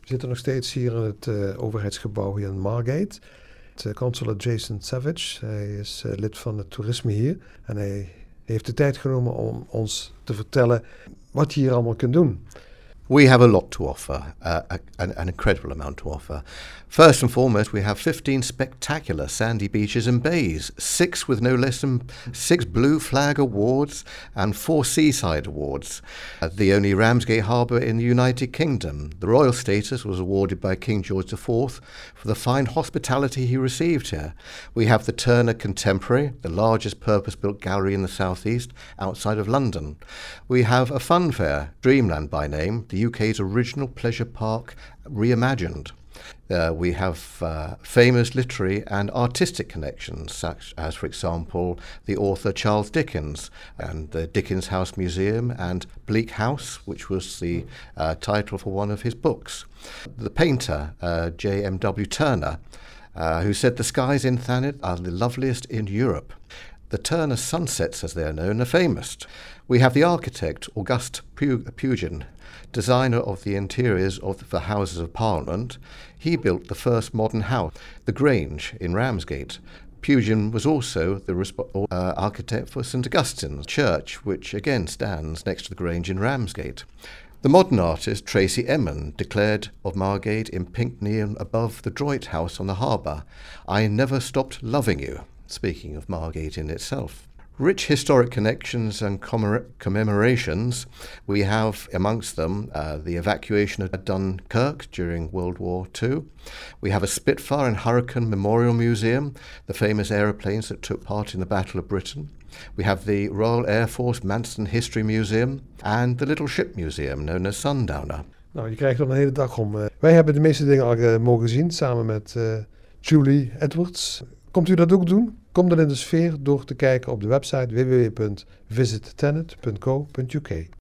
We zitten nog steeds hier in het overheidsgebouw hier in Margate. Consulate Jason Savage, hij is lid van het toerisme hier. En hij heeft de tijd genomen om ons te vertellen wat je hier allemaal kunt doen. We have a lot to offer, an incredible amount to offer. First and foremost, we have 15 spectacular sandy beaches and bays, 6 with no less than 6 Blue Flag Awards and 4 Seaside Awards. The only Ramsgate harbour in the United Kingdom. The royal status was awarded by King George IV for the fine hospitality he received here. We have the Turner Contemporary, the largest purpose-built gallery in the southeast, outside of London. We have a fun fair, Dreamland by name, the UK's original pleasure park reimagined. We have famous literary and artistic connections, such as, for example, the author Charles Dickens and the Dickens House Museum and Bleak House, which was the title for one of his books. The painter J.M.W. Turner, who said the skies in Thanet are the loveliest in Europe. The Turner sunsets, as they are known, are famous. We have the architect Auguste Pugin, designer of the interiors of the Houses of Parliament. He built the first modern house, the Grange in Ramsgate. Pugin was also the architect for St Augustine's Church, which again stands next to the Grange in Ramsgate. The modern artist Tracy Emin declared of Margate in pink neon above the Droit House on the harbour, "I never stopped loving you," speaking of Margate in itself. Rich historic connections and commemorations. We have amongst them the evacuation of Dunkirk during World War II. We have a Spitfire and Hurricane Memorial Museum, the famous aeroplanes that took part in the Battle of Britain. We have the Royal Air Force Manston History Museum and the Little Ship Museum known as Sundowner. Nou, je krijgt er een hele dag om. Wij hebben de meeste dingen al mogen zien samen met Julie Edwards. Komt u dat ook doen? Kom dan in de sfeer door te kijken op de website www.visitthanet.co.uk.